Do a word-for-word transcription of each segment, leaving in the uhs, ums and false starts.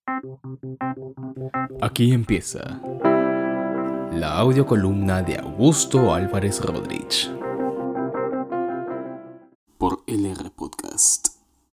Aquí empieza la audiocolumna de Augusto Álvarez Rodríguez por L R Podcast.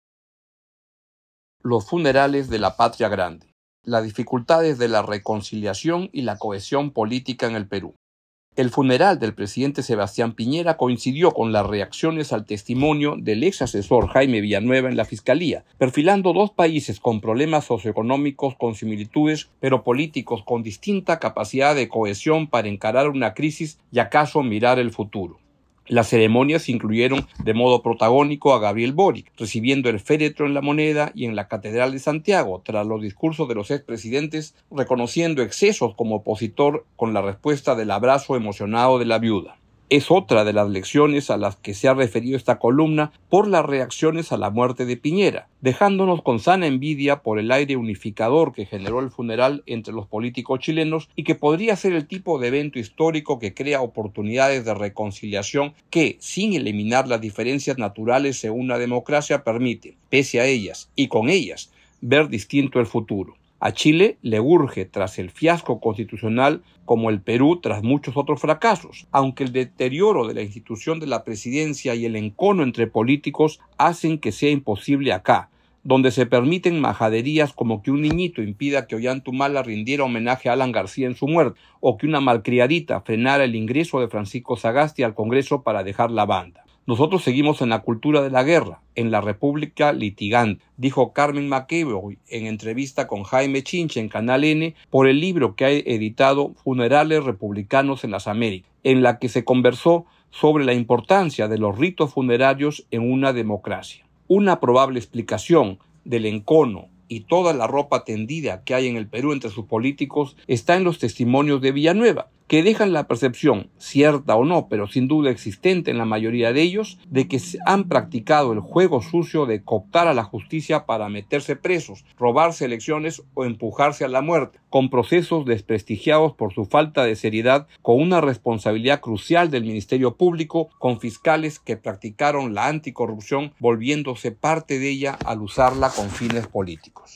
Los funerales de la patria grande, las dificultades de la reconciliación y la cohesión política en el Perú. El funeral del presidente Sebastián Piñera coincidió con las reacciones al testimonio del ex asesor Jaime Villanueva en la Fiscalía, perfilando dos países con problemas socioeconómicos con similitudes, pero políticos con distinta capacidad de cohesión para encarar una crisis y acaso mirar el futuro. Las ceremonias incluyeron de modo protagónico a Gabriel Boric, recibiendo el féretro en La Moneda y en la Catedral de Santiago, tras los discursos de los expresidentes, reconociendo excesos como opositor con la respuesta del abrazo emocionado de la viuda. Es otra de las lecciones a las que se ha referido esta columna por las reacciones a la muerte de Piñera, dejándonos con sana envidia por el aire unificador que generó el funeral entre los políticos chilenos y que podría ser el tipo de evento histórico que crea oportunidades de reconciliación que, sin eliminar las diferencias naturales en una democracia, permite, pese a ellas y con ellas, ver distinto el futuro. A Chile le urge, tras el fiasco constitucional, como el Perú tras muchos otros fracasos, aunque el deterioro de la institución de la presidencia y el encono entre políticos hacen que sea imposible acá, donde se permiten majaderías como que un niñito impida que Ollantaytamala rindiera homenaje a Alan García en su muerte, o que una malcriadita frenara el ingreso de Francisco Sagasti al Congreso para dejar la banda. Nosotros seguimos en la cultura de la guerra, en la república litigante, dijo Carmen McEvoy en entrevista con Jaime Chinche en Canal N por el libro que ha editado Funerales Republicanos en las Américas, en la que se conversó sobre la importancia de los ritos funerarios en una democracia. Una probable explicación del encono y toda la ropa tendida que hay en el Perú entre sus políticos está en los testimonios de Villanueva, que dejan la percepción, cierta o no, pero sin duda existente en la mayoría de ellos, de que han practicado el juego sucio de cooptar a la justicia para meterse presos, robarse elecciones o empujarse a la muerte, con procesos desprestigiados por su falta de seriedad, con una responsabilidad crucial del Ministerio Público, con fiscales que practicaron la anticorrupción, volviéndose parte de ella al usarla con fines políticos.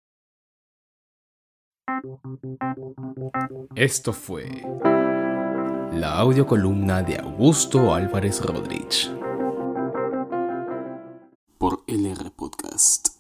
Esto fue la audiocolumna de Augusto Álvarez Rodríguez por L R Podcast.